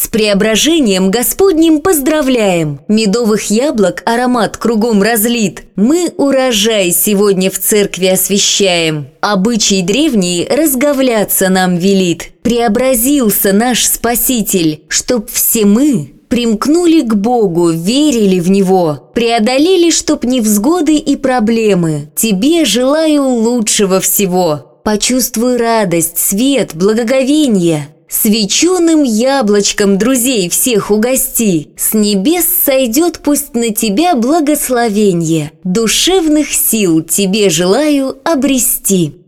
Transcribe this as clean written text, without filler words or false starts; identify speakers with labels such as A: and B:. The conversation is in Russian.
A: преображением Господним поздравляем! Медовых яблок аромат кругом разлит. Мы урожай сегодня в церкви освящаем. Обычай древний разговляться нам велит. Преобразился наш Спаситель, чтоб все мы примкнули к Богу, верили в Него, преодолели, чтоб невзгоды и проблемы. Тебе желаю лучшего всего. Почувствуй радость, свет, благоговенье. Свеченым яблочком друзей всех угости. С небес сойдет пусть на тебя благословенье. Душевных сил тебе желаю обрести.